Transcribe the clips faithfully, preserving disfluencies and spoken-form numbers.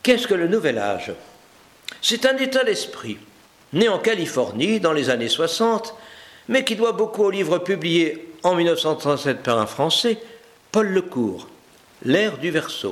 Qu'est-ce que le Nouvel Âge? C'est un état d'esprit, né en Californie dans les années soixante, mais qui doit beaucoup au livre publié en mille neuf cent trente-sept par un Français, Paul Lecourt, L'ère du Verseau.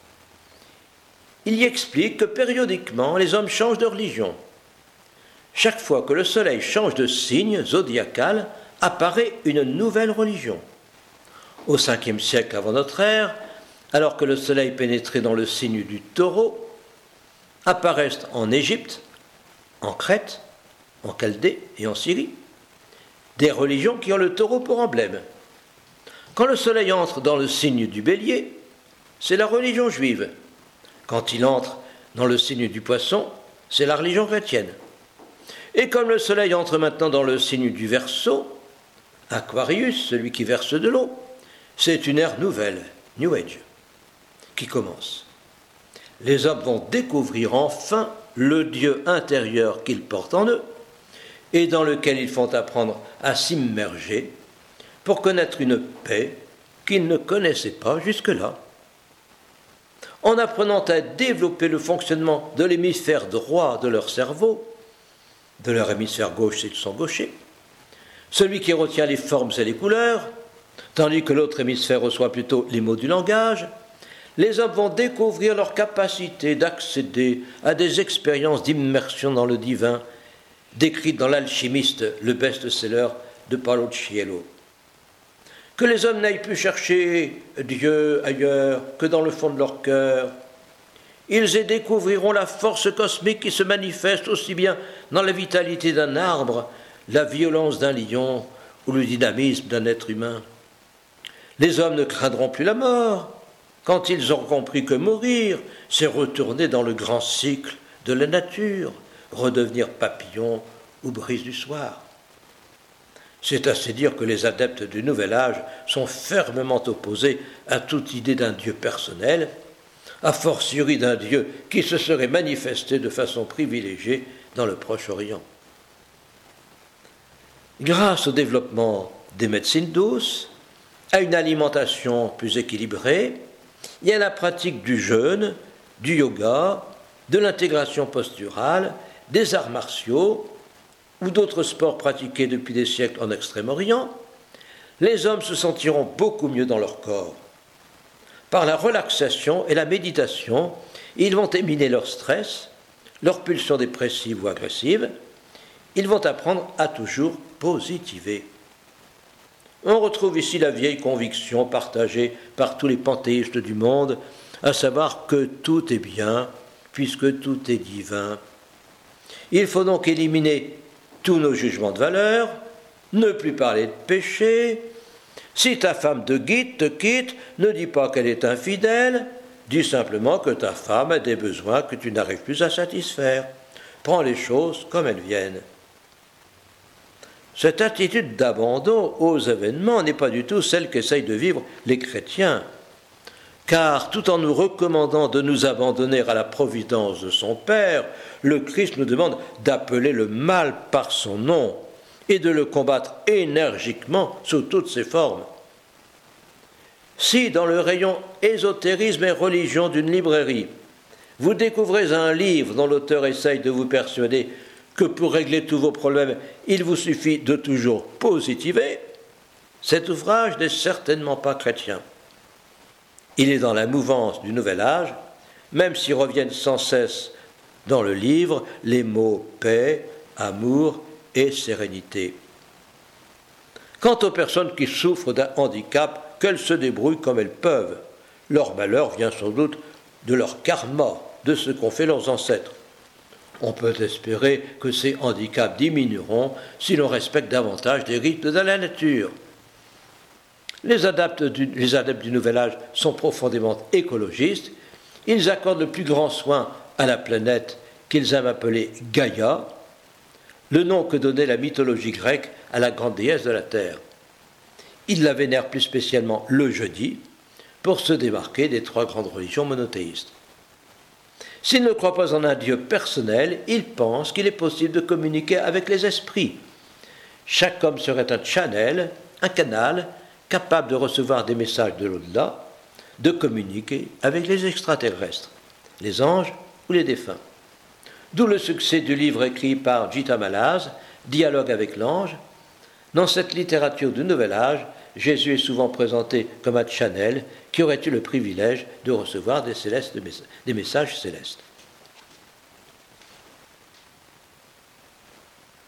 Il y explique que périodiquement les hommes changent de religion. Chaque fois que le soleil change de signe zodiacal, apparaît une nouvelle religion. Au cinquième siècle avant notre ère, alors que le soleil pénétrait dans le signe du taureau, apparaissent en Égypte, en Crète, en Chaldée et en Syrie des religions qui ont le taureau pour emblème. Quand le soleil entre dans le signe du bélier, c'est la religion juive. Quand il entre dans le signe du poisson, c'est la religion chrétienne. Et comme le soleil entre maintenant dans le signe du Verseau, Aquarius, celui qui verse de l'eau, c'est une ère nouvelle, New Age, qui commence. Les hommes vont découvrir enfin le Dieu intérieur qu'ils portent en eux et dans lequel ils font apprendre à s'immerger pour connaître une paix qu'ils ne connaissaient pas jusque-là. En apprenant à développer le fonctionnement de l'hémisphère droit de leur cerveau, de leur hémisphère gauche s'ils sont gauchers, celui qui retient les formes et les couleurs, tandis que l'autre hémisphère reçoit plutôt les mots du langage, les hommes vont découvrir leur capacité d'accéder à des expériences d'immersion dans le divin, décrites dans l'Alchimiste, le best-seller de Paulo Coelho. Que les hommes n'aillent plus chercher Dieu ailleurs que dans le fond de leur cœur. Ils y découvriront la force cosmique qui se manifeste aussi bien dans la vitalité d'un arbre, la violence d'un lion ou le dynamisme d'un être humain. Les hommes ne craindront plus la mort quand ils auront compris que mourir, c'est retourner dans le grand cycle de la nature, redevenir papillon ou brise du soir. C'est assez dire que les adeptes du Nouvel Âge sont fermement opposés à toute idée d'un Dieu personnel, a fortiori d'un Dieu qui se serait manifesté de façon privilégiée dans le Proche-Orient. Grâce au développement des médecines douces, à une alimentation plus équilibrée, et à la pratique du jeûne, du yoga, de l'intégration posturale, des arts martiaux ou d'autres sports pratiqués depuis des siècles en Extrême-Orient, les hommes se sentiront beaucoup mieux dans leur corps. Par la relaxation et la méditation, ils vont éliminer leur stress, leurs pulsions dépressives ou agressives. Ils vont apprendre à toujours positiver. On retrouve ici la vieille conviction partagée par tous les panthéistes du monde, à savoir que tout est bien, puisque tout est divin. Il faut donc éliminer tous nos jugements de valeur, ne plus parler de péché. Si ta femme te quitte, te quitte, ne dis pas qu'elle est infidèle, dis simplement que ta femme a des besoins que tu n'arrives plus à satisfaire. Prends les choses comme elles viennent. Cette attitude d'abandon aux événements n'est pas du tout celle qu'essayent de vivre les chrétiens, car tout en nous recommandant de nous abandonner à la providence de son Père, le Christ nous demande d'appeler le mal par son nom et de le combattre énergiquement sous toutes ses formes. Si, dans le rayon ésotérisme et religion d'une librairie, vous découvrez un livre dont l'auteur essaye de vous persuader que pour régler tous vos problèmes, il vous suffit de toujours positiver, cet ouvrage n'est certainement pas chrétien. Il est dans la mouvance du Nouvel Âge, même s'y reviennent sans cesse dans le livre les mots paix, amour et sérénité. Quant aux personnes qui souffrent d'un handicap, qu'elles se débrouillent comme elles peuvent. Leur malheur vient sans doute de leur karma, de ce qu'ont fait leurs ancêtres. On peut espérer que ces handicaps diminueront si l'on respecte davantage les rythmes de la nature. Les adeptes du, les adeptes du Nouvel Âge sont profondément écologistes. Ils accordent le plus grand soin à la planète qu'ils aiment appeler Gaïa, le nom que donnait la mythologie grecque à la grande déesse de la Terre. Ils la vénèrent plus spécialement le jeudi pour se démarquer des trois grandes religions monothéistes. S'ils ne croient pas en un Dieu personnel, ils pensent qu'il est possible de communiquer avec les esprits. Chaque homme serait un channel, un canal, capable de recevoir des messages de l'au-delà, de communiquer avec les extraterrestres. les anges ou les défunts. D'où le succès du livre écrit par Gita Malaz, Dialogue avec l'ange. Dans cette littérature du Nouvel Âge, Jésus est souvent présenté comme un channel qui aurait eu le privilège de recevoir des, célestes, des messages célestes.